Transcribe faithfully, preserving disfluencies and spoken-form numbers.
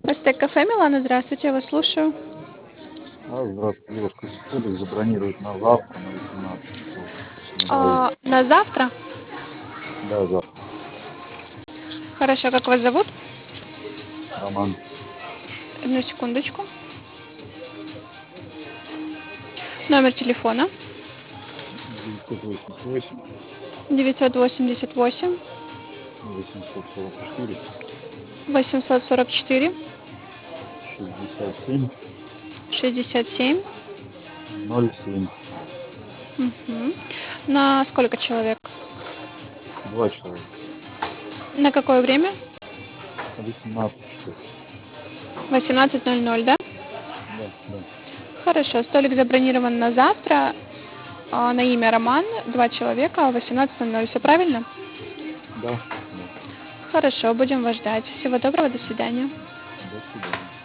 Астек кафе, Милана, здравствуйте, я вас слушаю. А, здравствуйте, девушка. Столик забронировать на завтра на восемнадцать часов на двоих. А, на завтра? Да, завтра. Хорошо, как вас зовут? Роман. Одну секундочку. Номер телефона девятьсот восемьдесят восемь девятьсот восемьдесят восемь восемьсот сорок четыре восемьсот сорок четыре шестьдесят семь шестьдесят семь. ноль семь. Мгм. На сколько человек? Два человека. На какое время? На восемнадцать часов. восемнадцать ноль ноль, да? Да, да, Хорошо, столик забронирован на завтра, а, на имя Роман, два человека, восемнадцать ноль ноль, все правильно? да, да. Хорошо, будем вас ждать. Всего доброго, до свидания. До свидания.